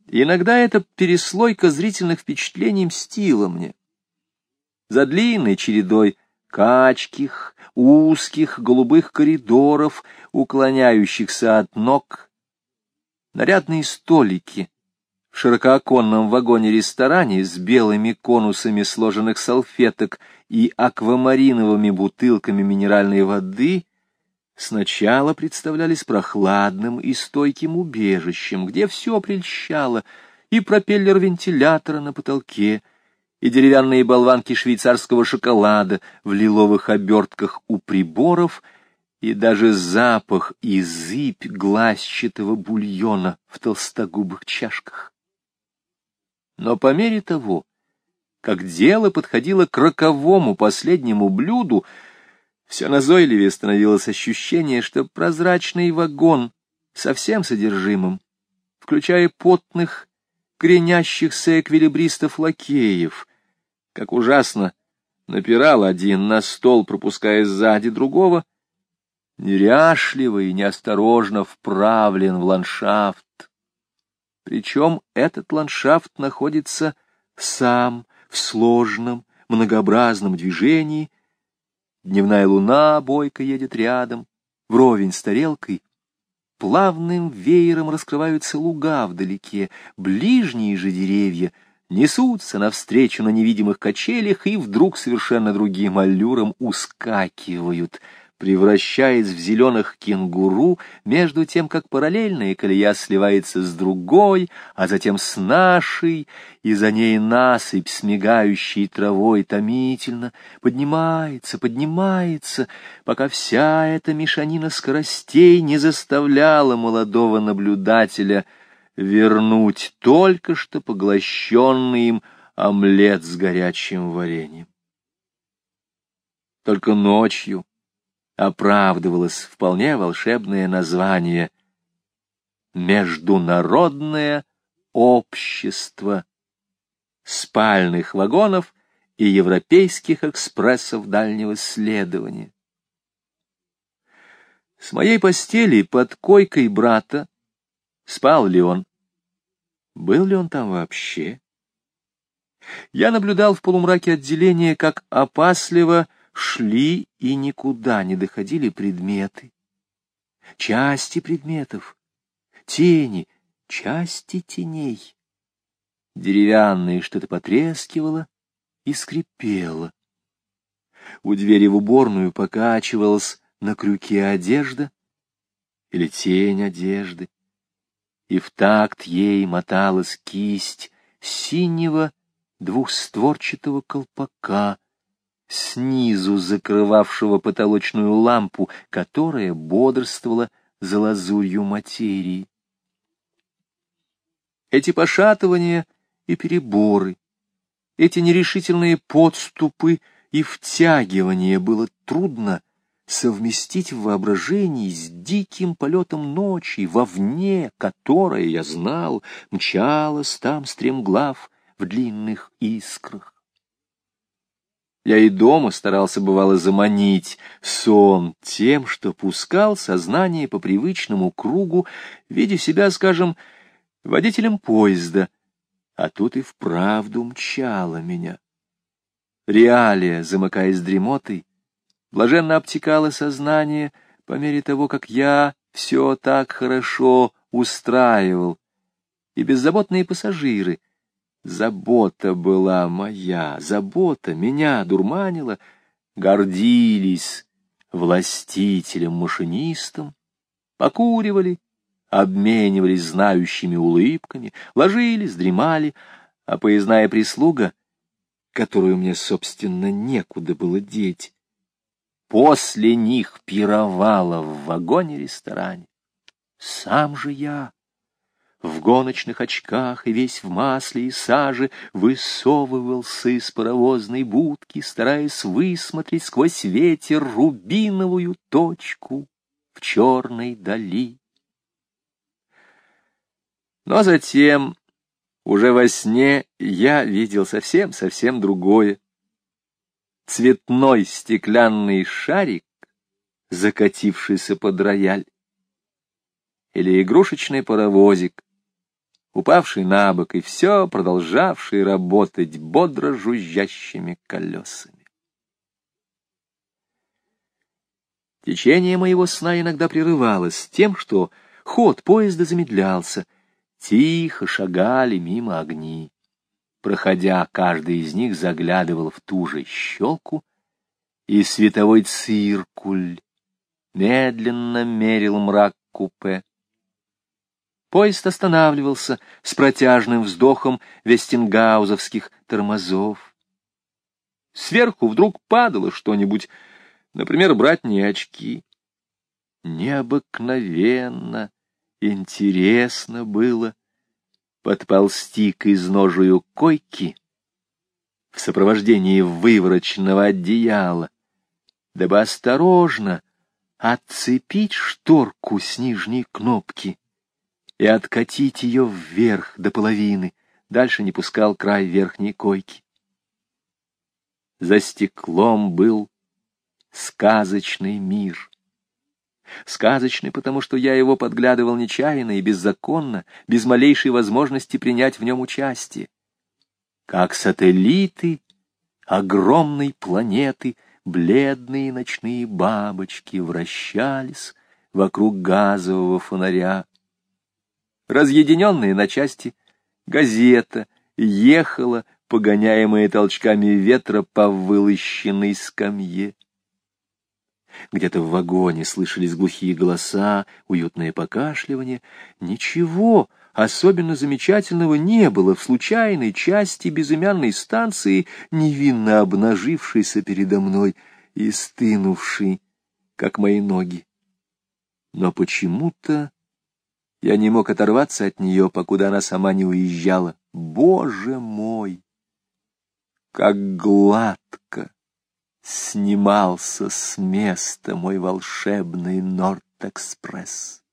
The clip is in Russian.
И иногда эта переслойка зрительных впечатлений мстила мне. За длинной чередой качких, узких голубых коридоров, уклоняющихся от ног, нарядные столики в широкооконном вагоне-ресторане с белыми конусами сложенных салфеток и аквамариновыми бутылками минеральной воды сначала представлялись прохладным и стойким убежищем, где все прельщало, и пропеллер вентилятора на потолке, и деревянные болванки швейцарского шоколада в лиловых обертках у приборов, и даже запах и зыбь глазчатого бульона в толстогубых чашках. Но по мере того, как дело подходило к роковому последнему блюду, все назойливее становилось ощущение, что прозрачный вагон со всем содержимым, включая потных, кренящихся эквилибристов-лакеев, как ужасно напирал один на стол, пропуская сзади другого, неряшливо и неосторожно вправлен в ландшафт. Причем этот ландшафт находится сам в сложном, многообразном движении. Дневная луна бойко едет рядом, вровень с тарелкой. Плавным веером раскрываются луга вдалеке, ближние же деревья несутся навстречу на невидимых качелях и вдруг совершенно другим аллюром ускакивают, превращаясь в зеленых кенгуру, между тем, как параллельная колея сливается с другой, а затем с нашей, и за ней насыпь с мигающей травой томительно поднимается, пока вся эта мешанина скоростей не заставляла молодого наблюдателя вернуть только что поглощенный им омлет с горячим вареньем. Только ночью оправдывалось вполне волшебное название «Международное общество спальных вагонов и европейских экспрессов дальнего следования». С моей постели под койкой брата спал ли он? Был ли он там вообще? Я наблюдал в полумраке отделения, как опасливо шли и никуда не доходили предметы, части предметов, тени, части теней. Деревянное что-то потрескивало и скрипело. У двери в уборную покачивалась на крюке одежда или тень одежды, и в такт ей моталась кисть синего двухстворчатого колпака, снизу закрывавшего потолочную лампу, которая бодрствовала за лазурью материи. Эти пошатывания и переборы, эти нерешительные подступы и втягивания было трудно совместить в воображении с диким полетом ночи, вовне, которая, я знал, мчалась там стремглав в длинных искрах. Я и дома старался, бывало, заманить сон тем, что пускал сознание по привычному кругу, видя себя, скажем, водителем поезда, а тут и вправду мчало меня. Реалия, замыкаясь дремотой, блаженно обтекало сознание по мере того, как я все так хорошо устраивал, и беззаботные пассажиры. Забота была моя, забота меня дурманила, гордились властителем-машинистом, покуривали, обменивались знающими улыбками, ложились, дремали, а поездная прислуга, которую мне, собственно, некуда было деть, после них пировала в вагоне-ресторане. Сам же я в гоночных очках и весь в масле и саже высовывался из паровозной будки, стараясь высмотреть сквозь ветер рубиновую точку в черной дали. Но затем, уже во сне, я видел совсем другое. Цветной стеклянный шарик, закатившийся под рояль, или игрушечный паровозик, упавший на бок и все продолжавший работать бодро жужжащими колесами. Течение моего сна иногда прерывалось тем, что ход поезда замедлялся. Тихо шагали мимо огни. Проходя, каждый из них заглядывал в ту же щелку, и световой циркуль медленно мерил мрак купе. Поезд останавливался с протяжным вздохом вестингаузовских тормозов. Сверху вдруг падало что-нибудь, например, братние очки. Необыкновенно интересно было подползти к изножию койки в сопровождении вывороченного одеяла, дабы осторожно отцепить шторку с нижней кнопки и откатить ее вверх до половины, дальше не пускал край верхней койки. За стеклом был сказочный мир. Сказочный, потому что я его подглядывал нечаянно и беззаконно, без малейшей возможности принять в нем участие. Как сателлиты огромной планеты, бледные ночные бабочки вращались вокруг газового фонаря. Разъединенная на части, газета ехала, погоняемая толчками ветра по вылощенной скамье. Где-то в вагоне слышались глухие голоса, уютное покашливание. Ничего особенно замечательного не было в случайной части безымянной станции, невинно обнажившейся передо мной и стынувшей, как мои ноги. Но почему-то я не мог оторваться от нее, покуда она сама не уезжала. Боже мой! Как гладко снимался с места мой волшебный Норд-экспресс!